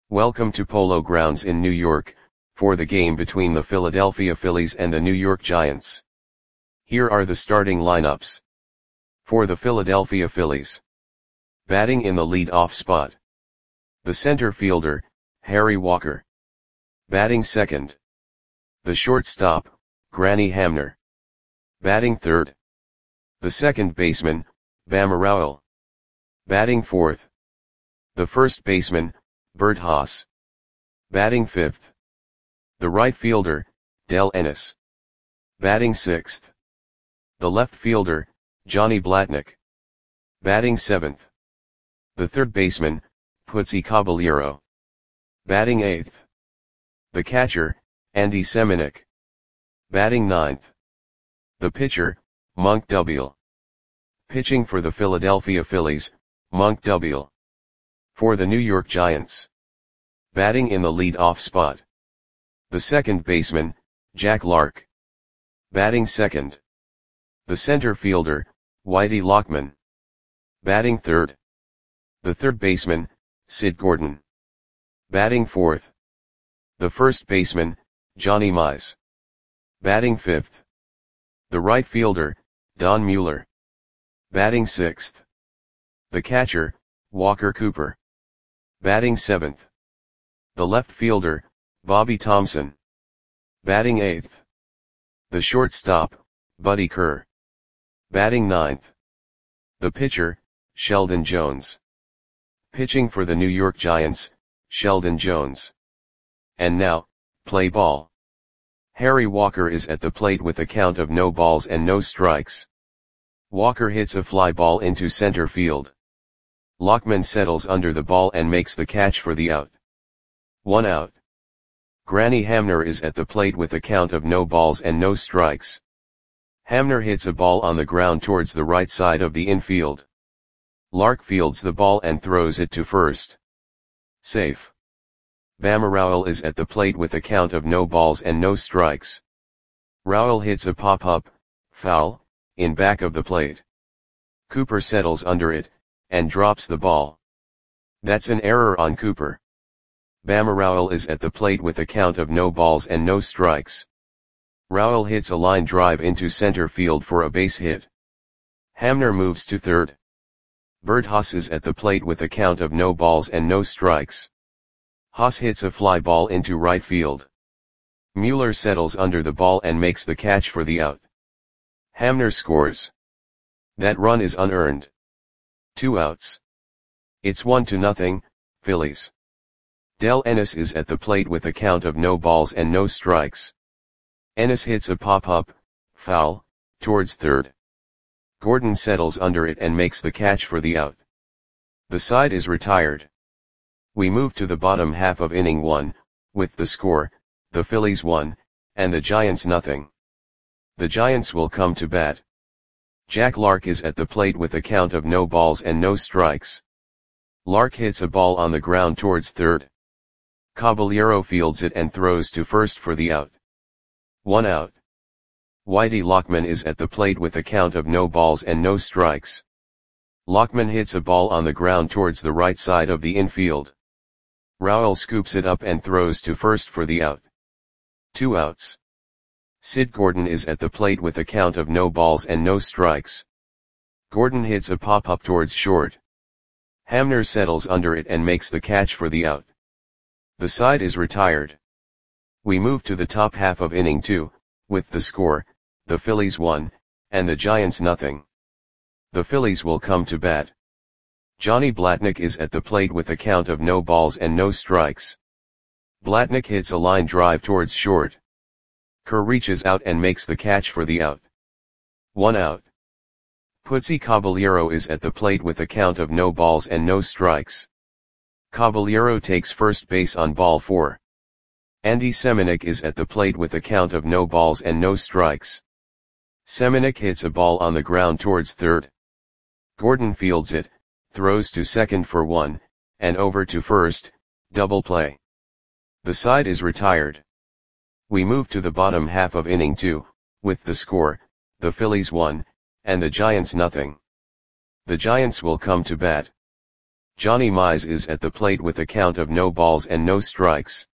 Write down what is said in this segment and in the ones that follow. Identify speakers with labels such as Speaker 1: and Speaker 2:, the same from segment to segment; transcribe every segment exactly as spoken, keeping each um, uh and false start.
Speaker 1: Welcome to Polo Grounds in New York, for the game between the Philadelphia Phillies and the New York Giants. Here are the starting lineups. For the Philadelphia Phillies. Batting in the lead-off spot. The center fielder, Harry Walker. Batting second. The shortstop, Granny Hamner. Batting third. The second baseman, Bama Rowell. Batting fourth. The first baseman, Bert Haas. Batting fifth. The right fielder, Del Ennis. Batting sixth. The left fielder, Johnny Blatnick. Batting seventh. The third baseman, Putsy Caballero. Batting eighth. The catcher, Andy Semenuk. Batting ninth. The pitcher, Monk Dubiel. Pitching for the Philadelphia Phillies, Monk Dubiel. For the New York Giants. Batting in the lead-off spot. The second baseman, Jack Lark. Batting second. The center fielder, Whitey Lockman. Batting third. The third baseman, Sid Gordon. Batting fourth. The first baseman, Johnny Mize. Batting fifth. The right fielder, Don Mueller. Batting sixth. The catcher, Walker Cooper. Batting seventh. The left fielder, Bobby Thompson. Batting eighth. The shortstop, Buddy Kerr. Batting ninth. The pitcher, Sheldon Jones. Pitching for the New York Giants, Sheldon Jones. And now, play ball. Harry Walker is at the plate with a count of no balls and no strikes. Walker hits a fly ball into center field. Lockman settles under the ball and makes the catch for the out. One out. Granny Hamner is at the plate with a count of no balls and no strikes. Hamner hits a ball on the ground towards the right side of the infield. Lark fields the ball and throws it to first. Safe. Bama Rowell is at the plate with a count of no balls and no strikes. Rowell hits a pop-up, foul, in back of the plate. Cooper settles under it, and drops the ball. That's an error on Cooper. Bama Rowell is at the plate with a count of no balls and no strikes. Rowell hits a line drive into center field for a base hit. Hamner moves to third. Bert Haas is at the plate with a count of no balls and no strikes. Haas hits a fly ball into right field. Mueller settles under the ball and makes the catch for the out. Hamner scores. That run is unearned. Two outs. It's one to nothing, Phillies. Del Ennis is at the plate with a count of no balls and no strikes. Ennis hits a pop-up, foul, towards third. Gordon settles under it and makes the catch for the out. The side is retired. We move to the bottom half of inning one, with the score, the Phillies one, and the Giants nothing. The Giants will come to bat. Jack Lark is at the plate with a count of no balls and no strikes. Lark hits a ball on the ground towards third. Caballero fields it and throws to first for the out. One out. Whitey Lockman is at the plate with a count of no balls and no strikes. Lockman hits a ball on the ground towards the right side of the infield. Rowell scoops it up and throws to first for the out. Two outs. Sid Gordon is at the plate with a count of no balls and no strikes. Gordon hits a pop-up towards short. Hamner settles under it and makes the catch for the out. The side is retired. We move to the top half of inning two, with the score, the Phillies one, and the Giants nothing. The Phillies will come to bat. Johnny Blatnick is at the plate with a count of no balls and no strikes. Blatnick hits a line drive towards short. Kerr reaches out and makes the catch for the out. One out. Putsy Caballero is at the plate with a count of no balls and no strikes. Caballero takes first base on ball four. Andy Semenuk is at the plate with a count of no balls and no strikes. Semenuk hits a ball on the ground towards third. Gordon fields it, throws to second for one, and over to first, double play. The side is retired. We move to the bottom half of inning two, with the score, the Phillies one, and the Giants nothing. The Giants will come to bat. Johnny Mize is at the plate with a count of no balls and no strikes.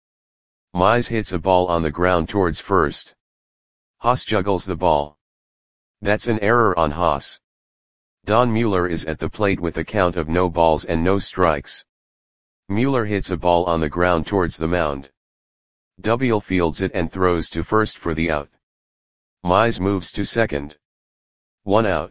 Speaker 1: Mize hits a ball on the ground towards first. Haas juggles the ball. That's an error on Haas. Don Mueller is at the plate with a count of no balls and no strikes. Mueller hits a ball on the ground towards the mound. Dobiel fields it and throws to first for the out. Mize moves to second. One out.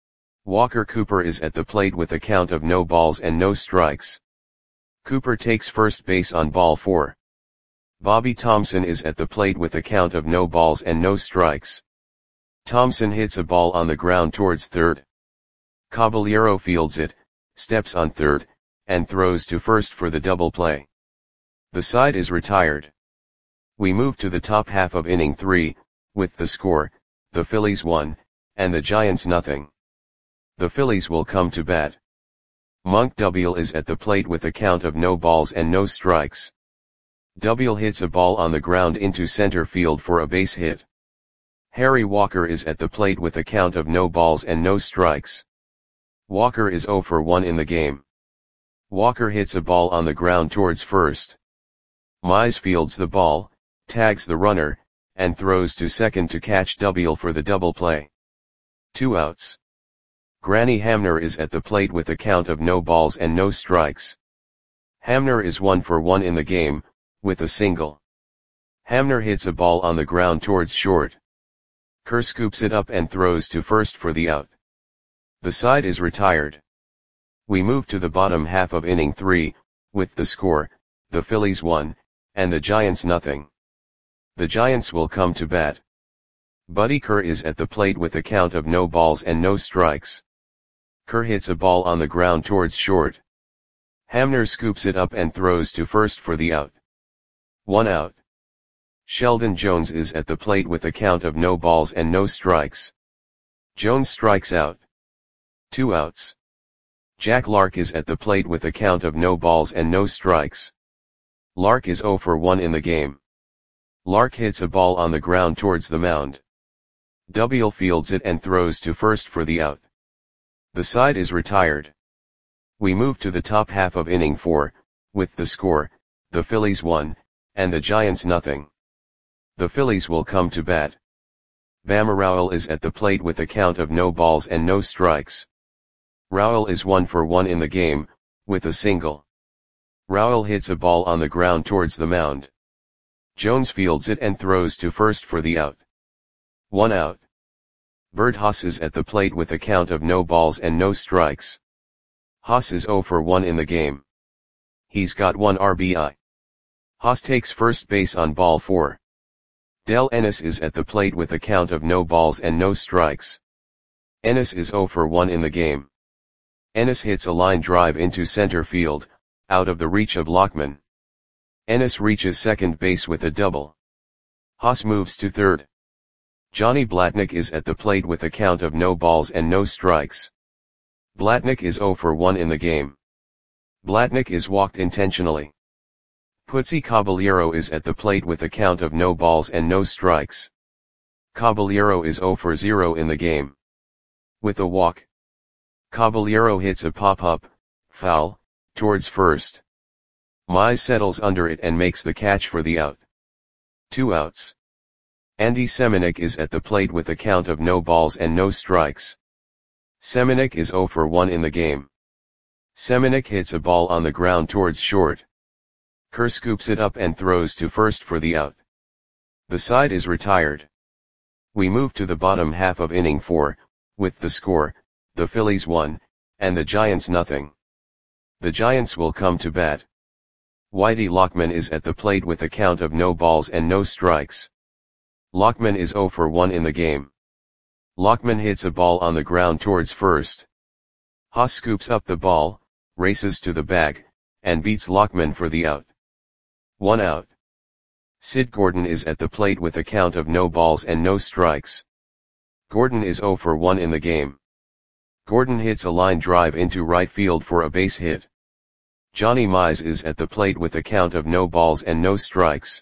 Speaker 1: Walker Cooper is at the plate with a count of no balls and no strikes. Cooper takes first base on ball four. Bobby Thompson is at the plate with a count of no balls and no strikes. Thompson hits a ball on the ground towards third. Caballero fields it, steps on third, and throws to first for the double play. The side is retired. We move to the top half of inning three, with the score, the Phillies one, and the Giants nothing. The Phillies will come to bat. Monk Dobiel is at the plate with a count of no balls and no strikes. Dobiel hits a ball on the ground into center field for a base hit. Harry Walker is at the plate with a count of no balls and no strikes. Walker is zero for one in the game. Walker hits a ball on the ground towards first. Mize fields the ball, tags the runner, and throws to second to catch Dobiel for the double play. Two outs. Granny Hamner is at the plate with a count of no balls and no strikes. Hamner is one for one in the game, with a single. Hamner hits a ball on the ground towards short. Kerr scoops it up and throws to first for the out. The side is retired. We move to the bottom half of inning three, with the score, the Phillies one, and the Giants nothing. The Giants will come to bat. Buddy Kerr is at the plate with a count of no balls and no strikes. Kerr hits a ball on the ground towards short. Hamner scoops it up and throws to first for the out. One out. Sheldon Jones is at the plate with a count of no balls and no strikes. Jones strikes out. Two outs. Jack Lark is at the plate with a count of no balls and no strikes. Lark is zero for one in the game. Lark hits a ball on the ground towards the mound. Dobiel fields it and throws to first for the out. The side is retired. We move to the top half of inning four, with the score, the Phillies one, and the Giants nothing. The Phillies will come to bat. Bama Rowell is at the plate with a count of no balls and no strikes. Rowell is one for one in the game, with a single. Rowell hits a ball on the ground towards the mound. Jones fields it and throws to first for the out. One out. Bert Haas is at the plate with a count of no balls and no strikes. Haas is zero for one in the game. He's got one R B I. Haas takes first base on ball four. Del Ennis is at the plate with a count of no balls and no strikes. Ennis is zero for one in the game. Ennis hits a line drive into center field, out of the reach of Lockman. Ennis reaches second base with a double. Haas moves to third. Johnny Blatnick is at the plate with a count of no balls and no strikes. Blatnick is zero for one in the game. Blatnick is walked intentionally. Putzi Caballero is at the plate with a count of no balls and no strikes. Caballero is zero for zero in the game. With a walk, Caballero hits a pop-up, foul, towards first. Mize settles under it and makes the catch for the out. Two outs. Andy Semenuk is at the plate with a count of no balls and no strikes. Semenuk is zero for one in the game. Semenuk hits a ball on the ground towards short. Kerr scoops it up and throws to first for the out. The side is retired. We move to the bottom half of inning four, with the score, the Phillies one, and the Giants nothing. The Giants will come to bat. Whitey Lockman is at the plate with a count of no balls and no strikes. Lockman is zero for one in the game. Lockman hits a ball on the ground towards first. Haas scoops up the ball, races to the bag, and beats Lockman for the out. One out. Sid Gordon is at the plate with a count of no balls and no strikes. Gordon is zero for one in the game. Gordon hits a line drive into right field for a base hit. Johnny Mize is at the plate with a count of no balls and no strikes.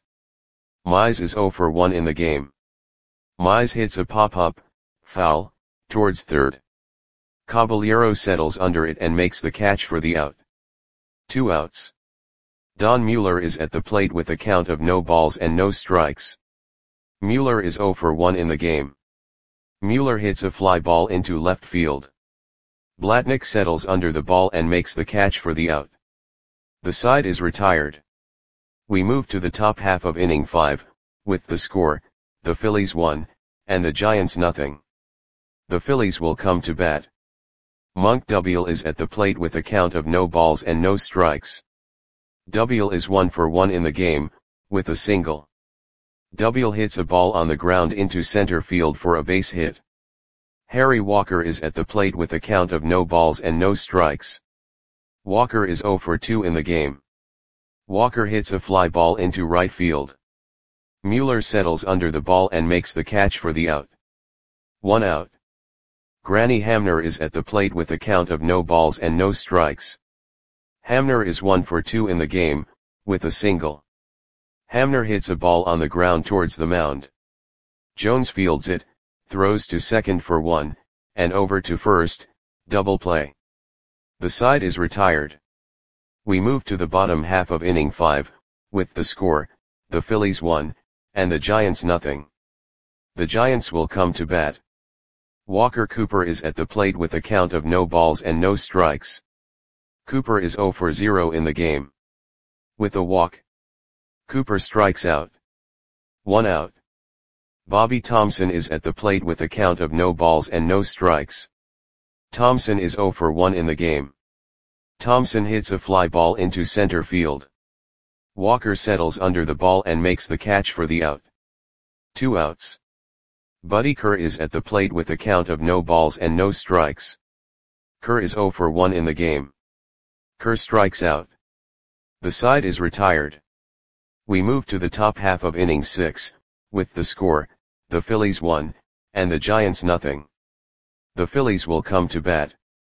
Speaker 1: Mize is zero for one in the game. Mize hits a pop-up, foul, towards third. Caballero settles under it and makes the catch for the out. Two outs. Don Mueller is at the plate with a count of no balls and no strikes. Mueller is oh for one in the game. Mueller hits a fly ball into left field. Blatnick settles under the ball and makes the catch for the out. The side is retired. We move to the top half of inning five, with the score, the Phillies one, and the Giants nothing. The Phillies will come to bat. Monk Double is at the plate with a count of no balls and no strikes. Double is one for one in the game, with a single. Double hits a ball on the ground into center field for a base hit. Harry Walker is at the plate with a count of no balls and no strikes. Walker is oh for two in the game. Walker hits a fly ball into right field. Mueller settles under the ball and makes the catch for the out. One out. Granny Hamner is at the plate with a count of no balls and no strikes. Hamner is one for two in the game, with a single. Hamner hits a ball on the ground towards the mound. Jones fields it, throws to second for one, and over to first, double play. The side is retired. We move to the bottom half of inning five, with the score, the Phillies one, and the Giants nothing. The Giants will come to bat. Walker Cooper is at the plate with a count of no balls and no strikes. Cooper is oh for zero in the game. With a walk, Cooper strikes out. One out. Bobby Thompson is at the plate with a count of no balls and no strikes. Thompson is oh for one in the game. Thompson hits a fly ball into center field. Walker settles under the ball and makes the catch for the out. Two outs. Buddy Kerr is at the plate with a count of no balls and no strikes. Kerr is oh for one in the game. Kerr strikes out. The side is retired. We move to the top half of inning six, with the score, the Phillies one, and the Giants nothing. The Phillies will come to bat.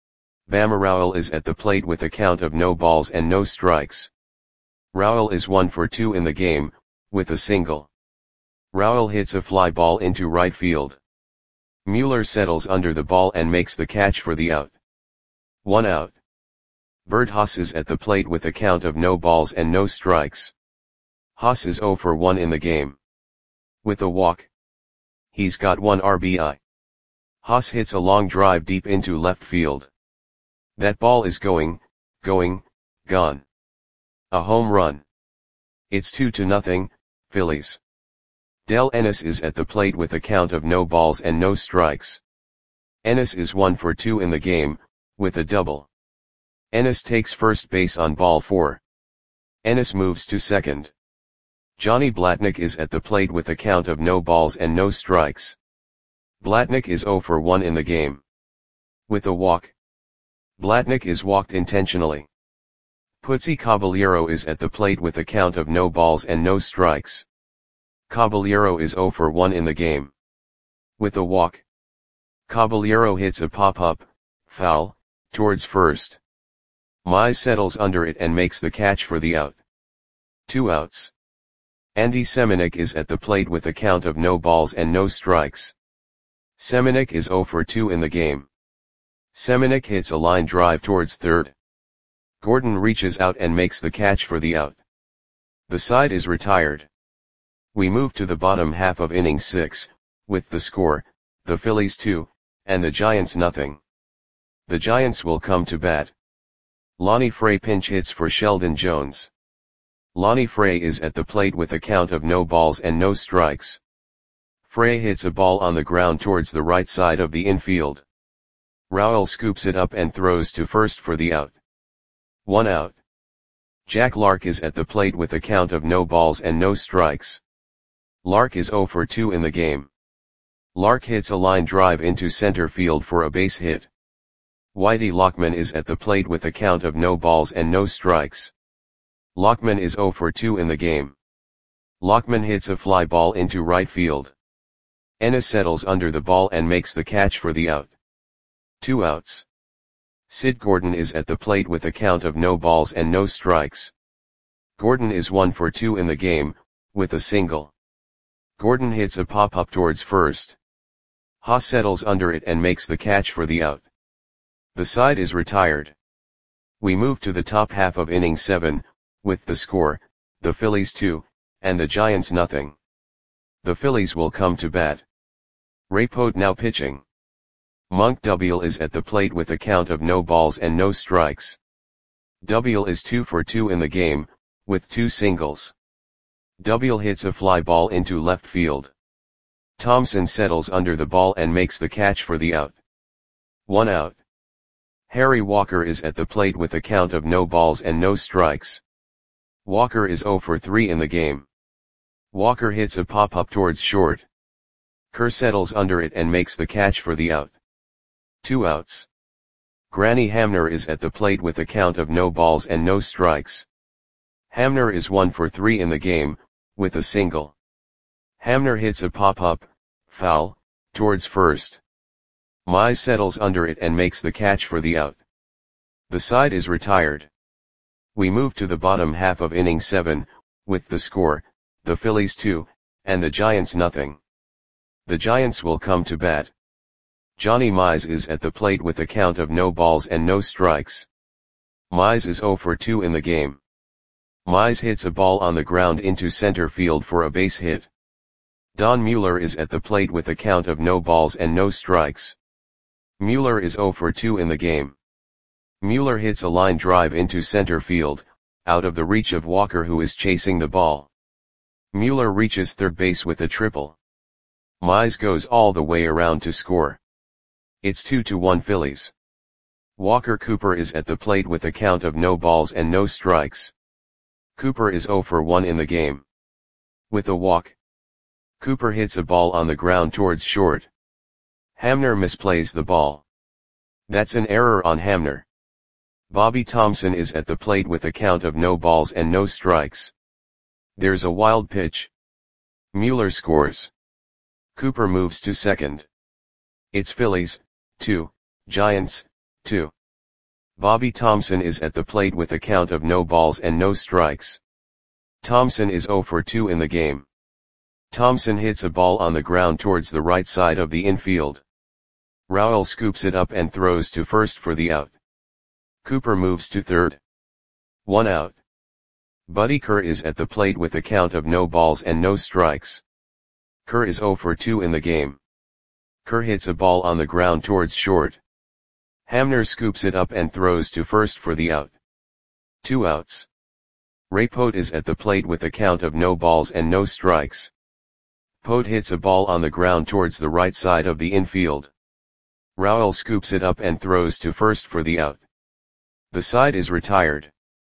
Speaker 1: Bama Rowell is at the plate with a count of no balls and no strikes. Rowell is one for two in the game, with a single. Rowell hits a fly ball into right field. Mueller settles under the ball and makes the catch for the out. One out. Bert Haas is at the plate with a count of no balls and no strikes. Haas is oh for one in the game. With a walk, he's got one R B I. Haas hits a long drive deep into left field. That ball is going, going, gone. A home run. It's two to nothing, Phillies. Del Ennis is at the plate with a count of no balls and no strikes. Ennis is one for two in the game, with a double. Ennis takes first base on ball four. Ennis moves to second. Johnny Blatnick is at the plate with a count of no balls and no strikes. Blatnick is oh for one in the game. With a walk, Blatnick is walked intentionally. Putzi Caballero is at the plate with a count of no balls and no strikes. Caballero is oh for one in the game. With a walk, Caballero hits a pop-up, foul, towards first. Mize settles under it and makes the catch for the out. Two outs. Andy Semenuk is at the plate with a count of no balls and no strikes. Semenuk is oh for two in the game. Semenuk hits a line drive towards third. Gordon reaches out and makes the catch for the out. The side is retired. We move to the bottom half of inning six, with the score, the Phillies two, and the Giants nothing. The Giants will come to bat. Lonnie Frey pinch hits for Sheldon Jones. Lonnie Frey is at the plate with a count of no balls and no strikes. Frey hits a ball on the ground towards the right side of the infield. Rowell scoops it up and throws to first for the out. One out. Jack Lark is at the plate with a count of no balls and no strikes. Lark is oh for two in the game. Lark hits a line drive into center field for a base hit. Whitey Lockman is at the plate with a count of no balls and no strikes. Lockman is oh for two in the game. Lockman hits a fly ball into right field. Ennis settles under the ball and makes the catch for the out. Two outs. Sid Gordon is at the plate with a count of no balls and no strikes. Gordon is one for two in the game, with a single. Gordon hits a pop-up towards first. Haas settles under it and makes the catch for the out. The side is retired. We move to the top half of inning seven, with the score, the Phillies two, and the Giants nothing. The Phillies will come to bat. Ray Pote now pitching. Monk Double is at the plate with a count of no balls and no strikes. Double is two for two in the game, with two singles. Double hits a fly ball into left field. Thompson settles under the ball and makes the catch for the out. One out. Harry Walker is at the plate with a count of no balls and no strikes. Walker is zero for three in the game. Walker hits a pop-up towards short. Kerr settles under it and makes the catch for the out. Two outs. Granny Hamner is at the plate with a count of no balls and no strikes. Hamner is one for three in the game, with a single. Hamner hits a pop-up, foul, towards first. Mize settles under it and makes the catch for the out. The side is retired. We move to the bottom half of inning seven, with the score, the Phillies two, and the Giants nothing. The Giants will come to bat. Johnny Mize is at the plate with a count of no balls and no strikes. Mize is zero for two in the game. Mize hits a ball on the ground into center field for a base hit. Don Mueller is at the plate with a count of no balls and no strikes. Mueller is zero for two in the game. Mueller hits a line drive into center field, out of the reach of Walker who is chasing the ball. Mueller reaches third base with a triple. Mize goes all the way around to score. It's two to one Phillies. Walker Cooper is at the plate with a count of no balls and no strikes. Cooper is zero for one in the game. With a walk. Cooper hits a ball on the ground towards short. Hamner misplays the ball. That's an error on Hamner. Bobby Thompson is at the plate with a count of no balls and no strikes. There's a wild pitch. Mueller scores. Cooper moves to second. It's Phillies, two, Giants, two. Bobby Thompson is at the plate with a count of no balls and no strikes. Thompson is zero for two in the game. Thompson hits a ball on the ground towards the right side of the infield. Rowell scoops it up and throws to first for the out. Cooper moves to third. One out. Buddy Kerr is at the plate with a count of no balls and no strikes. Kerr is zero for two in the game. Kerr hits a ball on the ground towards short. Hamner scoops it up and throws to first for the out. Two outs. Ray Pote is at the plate with a count of no balls and no strikes. Pote hits a ball on the ground towards the right side of the infield. Rowell scoops it up and throws to first for the out. The side is retired.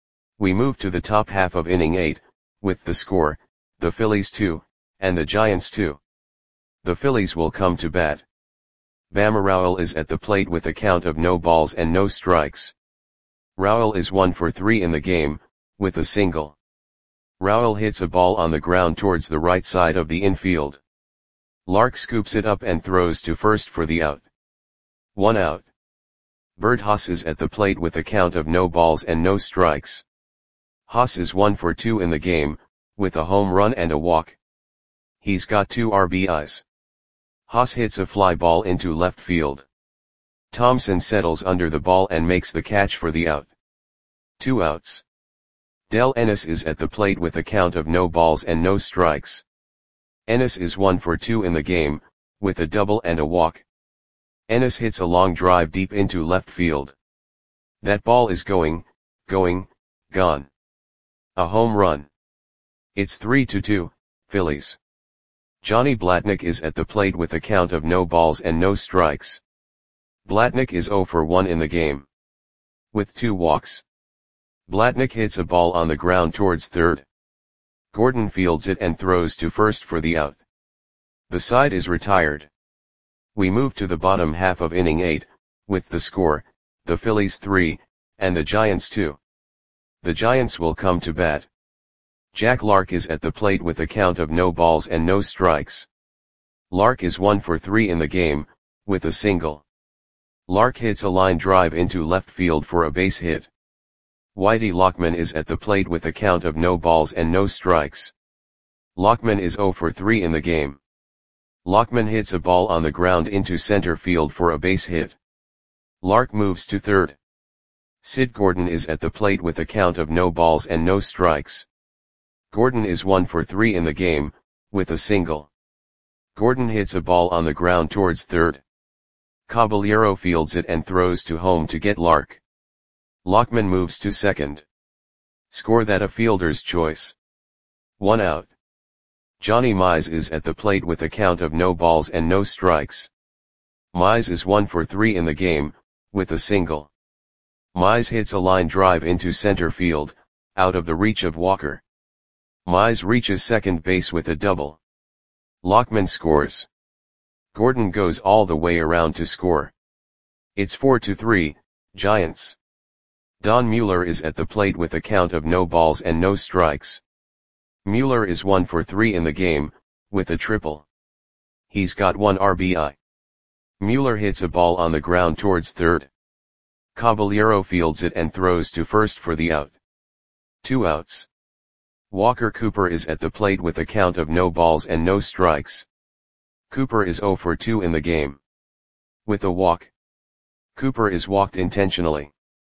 Speaker 1: We move to the top half of inning eight, with the score, the Phillies two, and the Giants two. The Phillies will come to bat. Bama Rowell is at the plate with a count of no balls and no strikes. Rowell is one for three in the game, with a single. Rowell hits a ball on the ground towards the right side of the infield. Lark scoops it up and throws to first for the out. One out. Bert Haas is at the plate with a count of no balls and no strikes. Haas is one for two in the game, with a home run and a walk. He's got two R B Is. Haas hits a fly ball into left field. Thompson settles under the ball and makes the catch for the out. Two outs. Del Ennis is at the plate with a count of no balls and no strikes. Ennis is one for two in the game, with a double and a walk. Ennis hits a long drive deep into left field. That ball is going, going, gone. A home run. It's three to two, Phillies. Johnny Blatnick is at the plate with a count of no balls and no strikes. Blatnick is zero for one in the game. With two walks. Blatnick hits a ball on the ground towards third. Gordon fields it and throws to first for the out. The side is retired. We move to the bottom half of inning eight, with the score, the Phillies three, and the Giants two. The Giants will come to bat. Jack Lark is at the plate with a count of no balls and no strikes. Lark is one for three in the game, with a single. Lark hits a line drive into left field for a base hit. Whitey Lockman is at the plate with a count of no balls and no strikes. Lockman is zero for three in the game. Lockman hits a ball on the ground into center field for a base hit. Lark moves to third. Sid Gordon is at the plate with a count of no balls and no strikes. Gordon is one for three in the game, with a single. Gordon hits a ball on the ground towards third. Caballero fields it and throws to home to get Lark. Lockman moves to second. Score that a fielder's choice. One out. Johnny Mize is at the plate with a count of no balls and no strikes. Mize is one for three in the game, with a single. Mize hits a line drive into center field, out of the reach of Walker. Mize reaches second base with a double. Lockman scores. Gordon goes all the way around to score. It's four to three, Giants. Don Mueller is at the plate with a count of no balls and no strikes. Mueller is one for three in the game, with a triple. He's got one R B I. Mueller hits a ball on the ground towards third. Caballero fields it and throws to first for the out. Two outs. Walker Cooper is at the plate with a count of no balls and no strikes. Cooper is zero for two in the game. With a walk. Cooper is walked intentionally.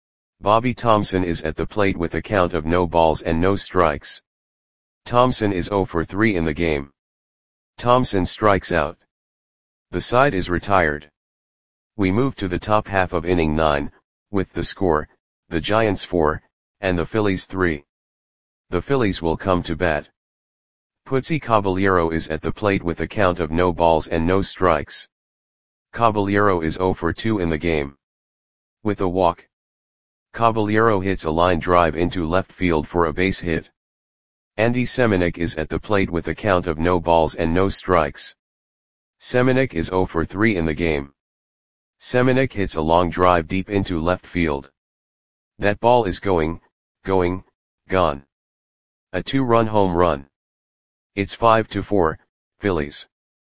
Speaker 1: Bobby Thomson is at the plate with a count of no balls and no strikes. Thomson is zero for three in the game. Thomson strikes out. The side is retired. We move to the top half of inning nine, with the score, the Giants four, and the Phillies three. The Phillies will come to bat. Putzi Caballero is at the plate with a count of no balls and no strikes. Caballero is zero for two in the game. With a walk. Caballero hits a line drive into left field for a base hit. Andy Semenuk is at the plate with a count of no balls and no strikes. Semenuk is zero for three in the game. Semenuk hits a long drive deep into left field. That ball is going, going, gone. A two-run home run. It's five to four, Phillies.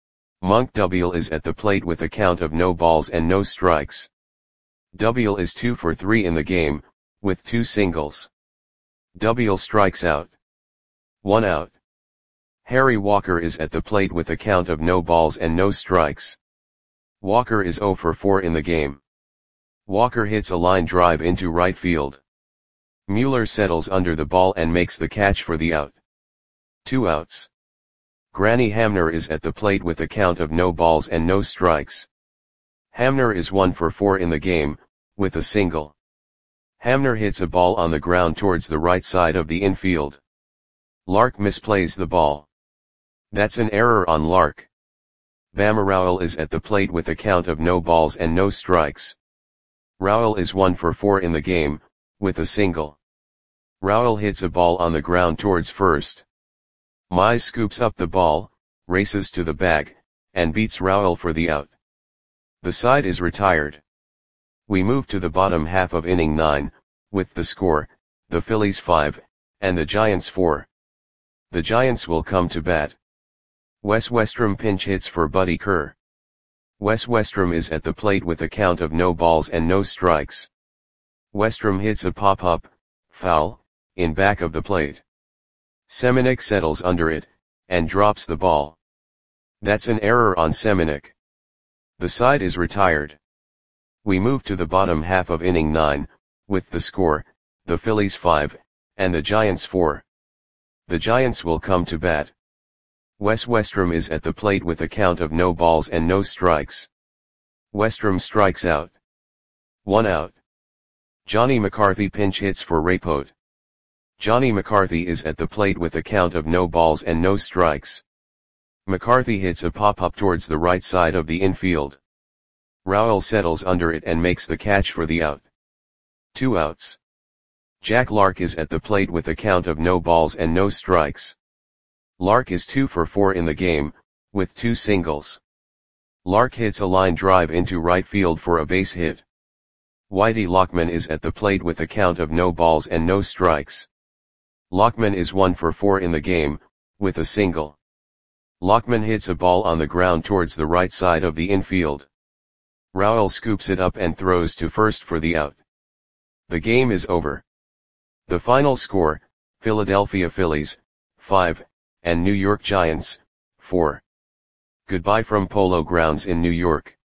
Speaker 1: Monk Double is at the plate with a count of no balls and no strikes. Double is two for three in the game, with two singles. Double strikes out. One out. Harry Walker is at the plate with a count of no balls and no strikes. Walker is zero for four in the game. Walker hits a line drive into right field. Mueller settles under the ball and makes the catch for the out. Two outs. Granny Hamner is at the plate with a count of no balls and no strikes. Hamner is one for four in the game, with a single. Hamner hits a ball on the ground towards the right side of the infield. Lark misplays the ball. That's an error on Lark. Bama Rowell is at the plate with a count of no balls and no strikes. Rowell is one for four in the game, with a single. Rowell hits a ball on the ground towards first. Mize scoops up the ball, races to the bag, and beats Rowell for the out. The side is retired. We move to the bottom half of inning nine, with the score, the Phillies five, and the Giants four. The Giants will come to bat. Wes Westrum pinch hits for Buddy Kerr. Wes Westrum is at the plate with a count of no balls and no strikes. Westrum hits a pop-up, foul, in back of the plate. Semenuk settles under it, and drops the ball. That's an error on Semenuk. The side is retired. We move to the bottom half of inning nine, with the score, the Phillies five, and the Giants four. The Giants will come to bat. Wes Westrum is at the plate with a count of no balls and no strikes. Westrum strikes out. One out. Johnny McCarthy pinch hits for Rapote. Johnny McCarthy is at the plate with a count of no balls and no strikes. McCarthy hits a pop-up towards the right side of the infield. Rowell settles under it and makes the catch for the out. Two outs. Jack Lark is at the plate with a count of no balls and no strikes. Lark is two for four in the game, with two singles. Lark hits a line drive into right field for a base hit. Whitey Lockman is at the plate with a count of no balls and no strikes. Lockman is one for four in the game, with a single. Lockman hits a ball on the ground towards the right side of the infield. Rowell scoops it up and throws to first for the out. The game is over. The final score, Philadelphia Phillies, five, and New York Giants, four. Goodbye from Polo Grounds in New York.